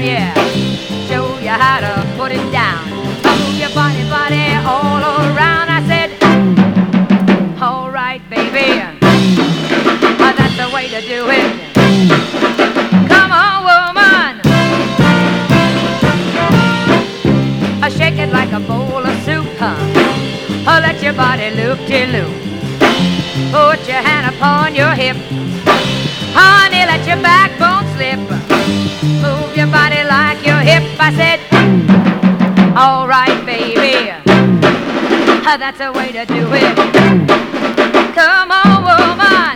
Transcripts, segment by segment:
yeah, show you how to put it down. Move your body, body all around. I said, all right, baby, that's the way to do it. Come on, woman, shake it like a bowl of soup, let your body loop-de-loop. Put your hand upon your hip, honey, let your backbone slip. Move your body like your hip. I said, all right, baby, that's the way to do it. Come on, woman,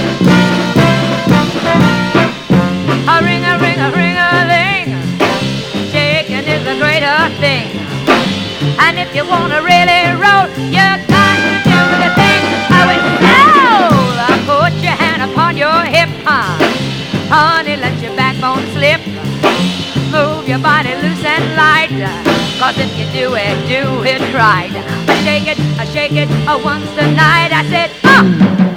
a ring, a ring, a ring, a ling. Shaking is a greater thing. And if you want to really roll, you got to do the thing. I went, no! Put your hand upon your hip, honey, let your backbone slip. Move your body loose and light, 'cause if you do it right. Shake it once tonight. I said,